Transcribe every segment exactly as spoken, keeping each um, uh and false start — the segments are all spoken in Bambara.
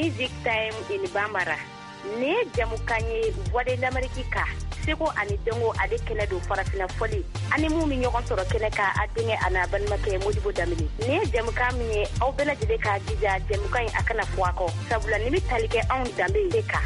Music Time in Bambara. Ne jamukanye voix de l'Amérique ka. Seko ani dongo ade kene do farafina foli. Ani mu mi ñogon soro kene ka adenge ana banmake Modibo Damini. Ne jamuka mi aw bela jide ka jija jamuka in akana fuako. Sabula ni mi talike on dambe deka.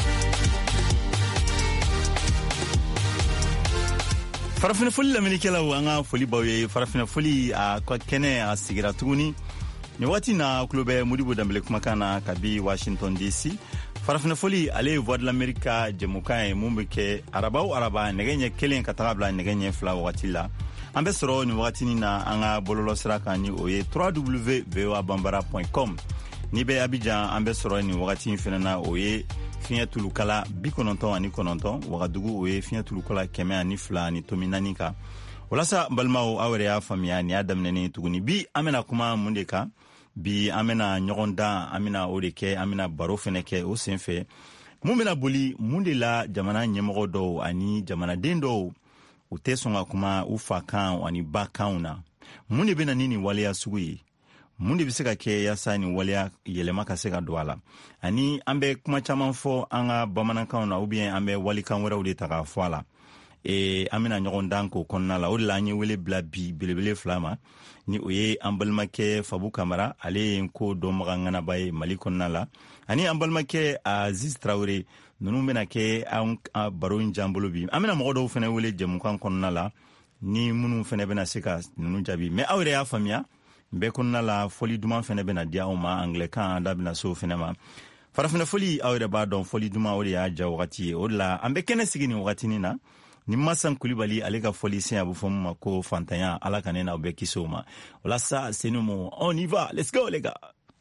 farafina foli lamini kela wanga foli bawe farafina foli a kwa kene a sigira tuguni ni wati na kulobe Modibo Dambele kumakana kabi Washington D C farafina foli ale voix de l'Amérique jemuka e mumbeke arabaw araba negenye kelen katabla negenye fla wati la ambe soro ni wati ni na anga bololo siraka ni oye w w w point v o a bambara point com ni be Abidjan ambe soro ni wati ni fenana oye fiɲɛ tulukala bi kɔnɔntɔn ani kɔnɔntɔn wagadugu o ye fiɲɛ tulukala kɛmɛ ani fila ani tomi naani kan walasa balimaw aw yɛrɛ y'a faamuya ni y'a daminɛni tuguni bi an bɛna kuma mun de kan bi an bɛna ɲɔgɔn dan an bɛna o de kɛ an bɛna baro fɛnɛ kɛ o senfɛ mun bɛna boli mun de la jamana ɲɛmɔgɔ dɔw ani jamanaden dɔw u tɛ sɔn ka kuma u fa kan ani ba kanw na mun de bɛna ni nin waleya sugu ye mun de bɛ se ka kɛ yaasa ni waleya yɛlɛma ka se ka don a la ani an bɛ kuma caman fɔ an ka bamanankanw na ou bien an bɛ walikan wɛrɛw de ta k'a fɔ a la e an bɛna ɲɔgɔn dan k'o kɔnɔna la o de la an ye wele bila bi belebele fila ma ni o ye an balimakɛ Fabu Kamara ale ye n ko dɔnbaga ŋanaba ye Mali kɔnɔna la ani an balimakɛ Aziz Traoré ninnu bɛna kɛ an baro in jan bolo bi an bɛna mɔgɔ dɔw fɛnɛ wele jɛmukan kɔnɔna la ni minnu fɛnɛ bɛna se ka ninnu jaabi mais aw yɛrɛ y'a faamuya bɛɛ kɔnɔna la foli duman fɛnɛ bɛna di aw ma anglɛkan da bɛna se o fɛnɛ ma farafina foli aw yɛrɛ b'a dɔn foli duman o de y'a ja wagati ye o de la an bɛ kɛnɛ sigi nin wagatinin na ni Masan Kulibali ale ka foli sen a bɛ fɔ min ma ko fantanya ala ka ne n'aw bɛɛ kisi o ma o la sa c'est nous on y va let's go les gars.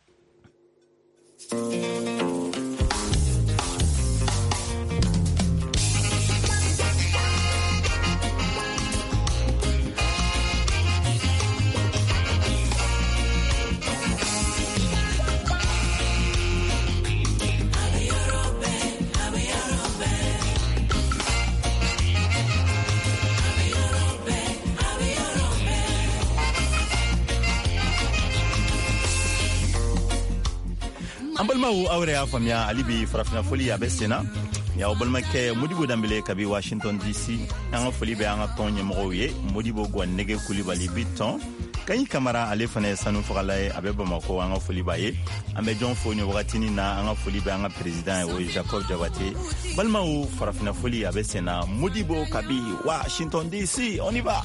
an balimaw aw yɛrɛ y'a faamuya ali bi farafina foli a bɛ senna y'aw balimakɛ Modibo Dambele kabi Washington D C an ka foli bɛ an ka tɔn ɲɛmɔgɔw ye Modibo Gwanege Kulibali bi tɔn Kaɲi Kamara ale fana ye sanu fagala ye a bɛ Bamako an ka foli b'a ye an bɛ jɔn fo ni wagatinin na an ka foli bɛ an ka président ye o ye Jacob Jabate balimaw farafina foli a bɛ senna Modibo kabi Washington D C on y va.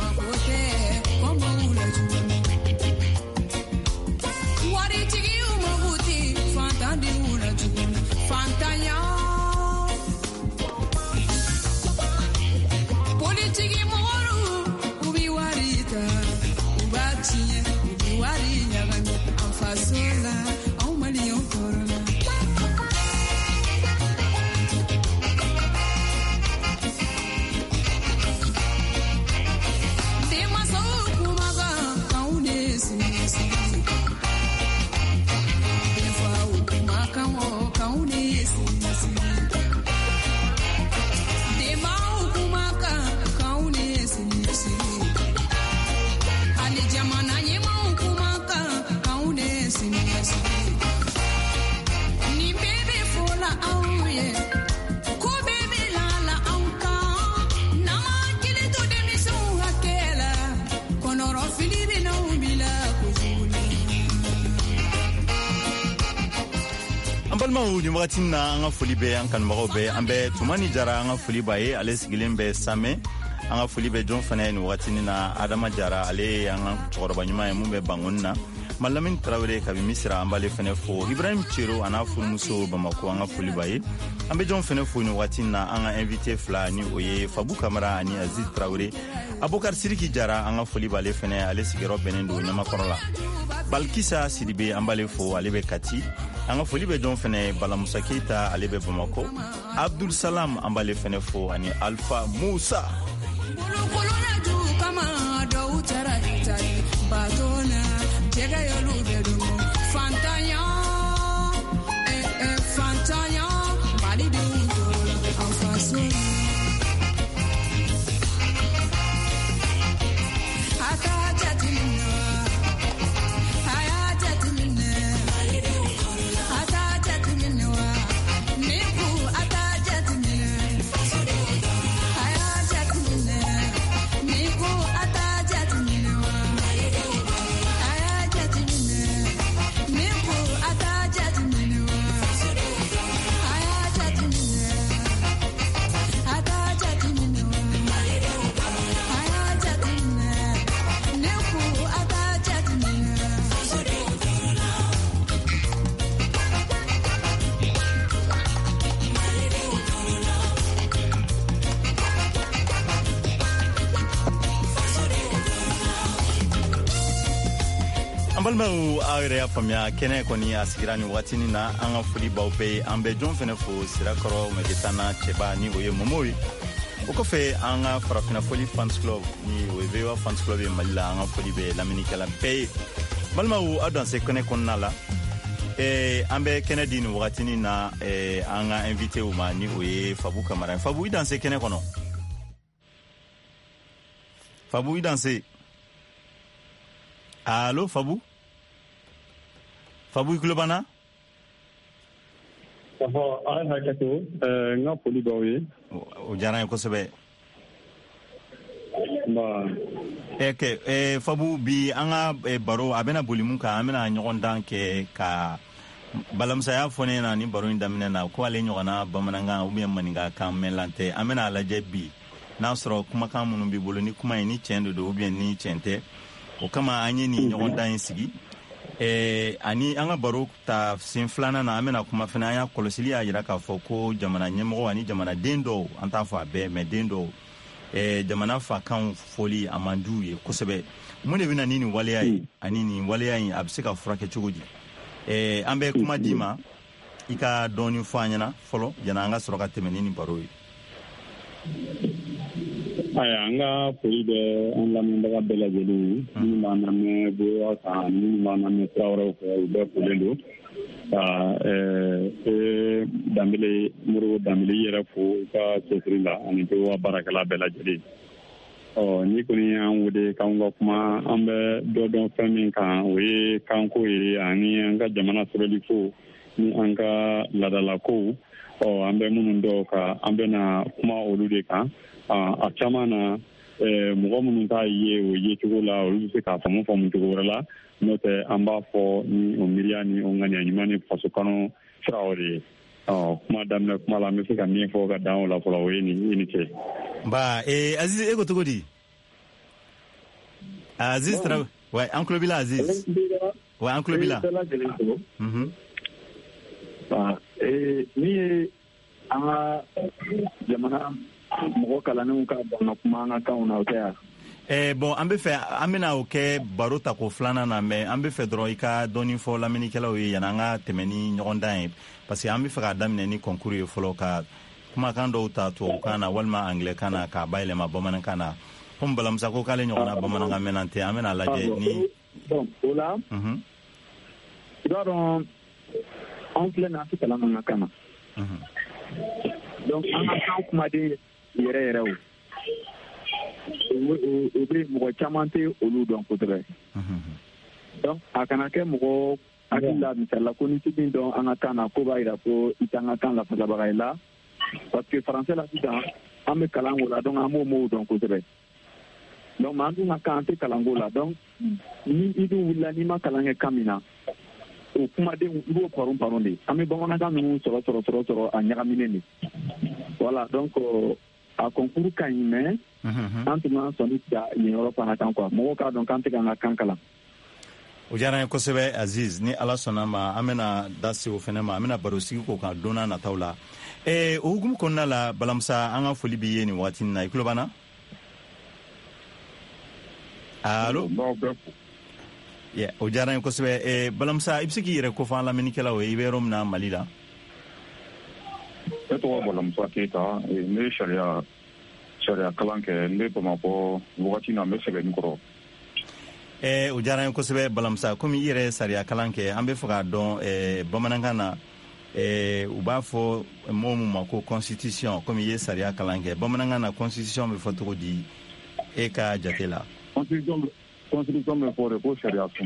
Fantanya politiki moru ubi warita ubati ubi wari nyagani afasola au malion corona tema so kumaga kaune sinisi defa ukumaka mo kaune balimaw ni wagatin na an ka foli bɛ an kanubagaw bɛɛ an bɛ Tumani Jara an ka foli b'a ye ale sigilen bɛ Samɛ an ka foli bɛ jɔn fana ye ni wagatinin na Adama Jara ale ye an ka cɛkɔrɔba ɲuman ye mun bɛ Bangoni na Malamin Traoré kabi Misira an b'ale fana fo Ibrahim Cero a n'a furumuso Bamako an ka foli b'a ye an bɛ jɔn fana fo ni wagatin na an ka invité fila ni o ye Fabu Kamara ani Aziz Traoré Abokar Siriki Jara an ka foli b'ale fana ale sigiyɔrɔ bɛnnen don Ɲamakɔrɔ la Balkisa Sidibe an b'ale fo ale bɛ Kati an ka foli bɛ jɔn fɛnɛ Balamusa Keita ale bɛ Bamako Abdul Salam an b'ale fɛnɛ fo ani Alpha Musa an balimaw aw yɛrɛ y'a faamuya kɛnɛ kɔni a sigira ni wagatini na an ka foli baw bɛɛ an bɛ jɔn fɛnɛ fo sirakɔrɔ mɛgetana cɛba ni o ye momo ye o kɔfɛ an ka farafina foli fans club ni o ye V O A fans club ye mali la an ka foli bɛ laminikɛla bɛɛ ye balimaw aw danse kɛnɛ kɔnɔna la eh, an bɛ kɛnɛ di ni wagatini na eh, an ka invité u ma ni o ye Fabu Kamara Fabu i danse kɛnɛ kɔnɔ Fabu i danse Allo Fabu Fabu Iklobana Safa ay hakato euh nga poli bawe o jara ko sebe ba eke e Fabu bi anga e baro abena bolimun ka amena nyogon dan ke ka balamsa ya fone na ni baro indamine na ko ale nyogana bamananga ubien maninga kam melante amena alaje bi na soro kuma kan munun bi bolo ni kuma ni chendo do ubien ni chente o kama anye ni nyogon dan sigi eh ani anga baro ta sin flana na amena kuma fana ya kolosili ya yira ka fo ko jamana nyemo ani jamana dendo anta fo abe me dendo eh jamana fa kan foli amandu ye kosebe mun de bina nini waleya yi ani ni waleya yi abse ka furake cogoji eh ambe kuma dima ika doni fo anyana folo jana anga soroka temeni ni baro yi aya nga poli de an la munda bela jeli ni mana me bo asa ni mana me trawro ko be polendo ta eh e damile muru damile yera fo ka sefrila ani to wa barakala bela jeli o ni ko ni an wude kan go kuma an be do don famin kan we kan ko iri ani an ga jamana soroli fo ni an ga ladala ko o an be munun do ka an be na kuma olude kan a caman na mɔgɔ minnu t'a ye o ye cogo la olu bɛ se k'a faamu faamu cogo wɛrɛ la n'o tɛ an b'a fɔ ni o miiriya ni o ŋaniya ɲuman ni faso kanu siraw de ye kuma daminɛ kuma la an bɛ se ka min fɔ ka dan o la fɔlɔ o ye nin i ni cɛ. Ba eh Aziz e ko cogo di Aziz tra ouais an kulo bila Aziz ouais an kulo bila mhm ba eh ni an jamana mɔgɔ kalanenw ka bana kuma an ka kanw na o tɛ ya eh bon an bɛ fɛ an bɛna o kɛ baro ta ko filanan na mais an bɛ fɛ dɔrɔn i ka dɔɔni fɔ laminikɛlaw ye yanni an ka tɛmɛ ni ɲɔgɔn dan ye parce que an bɛ fɛ k'a daminɛ ni concours ye fɔlɔ ka kumakan dɔw ta tubabukan na walima anglais-kan na k'a bayɛlɛma bamanankan na komi balamusa ko k'ale ɲɔgɔnna bamanankan mɛnnan tɛ an bɛna lajɛ ni donc o la unhun i b'a dɔn anw filɛ na an tɛ kalan an ka kan na donc an ka kan kumaden yɛrɛ yɛrɛ o o bɛ mɔgɔ caman tɛ olu dɔn kosɛbɛ donc a kana kɛ mɔgɔ hakili la misali la ko ni tɛ min dɔn an ka kan na ko b'a jira ko i tɛ an ka kan lafasabaga ye la parce que français la sisan an bɛ kalan o la donc an b'o mots dɔn kosɛbɛ donc an dun ka kan an tɛ kalan ko la donc ni i dun wulila n'i ma kalan kɛ kan min na o kumaden i b'o paron paron de an bɛ bamanankan ninnu sɔrɔ sɔrɔ sɔrɔ sɔrɔ a ɲagaminen de voilà donc a concours ka ɲi mais an tun ma sɔnni ta yen yɔrɔ fana kan quoi mɔgɔw k'a dɔn k'an tɛ k'an ka kan kalan o diyara n ye kosɛbɛ Aziz ni ala sɔnna ma an bɛna da se o fɛnɛ ma an bɛna baro sigi k'o kan don n'a nataw la eh o hukumu kɔnɔna la balamusa an ka foli b'i ye nin waati na i tulo b'an na allo yeah o diyara n ye kosɛbɛ eh balamusa i bɛ se k'i yɛrɛ kofɔ an lamɛnnikɛlaw ye i bɛ yɔrɔ min na Mali la ne tɔgɔ balamusa keyita ne ye sariya sariya kalan kɛ n bɛ bamakɔ wagati na n bɛ sɛbɛnni kɔrɔ eh o diyara n ye kosɛbɛ balamusa komi i yɛrɛ sariya kalan kɛ an bɛ fɛ k'a dɔn eh bamanankan na eh u b'a fɔ mɔgɔw min ma ko constitution komi i ye sariya kalan kɛ bamanankan na constitution bɛ fɔ cogo di e ka jate la constitution constitution bɛ fɔ de ko sariya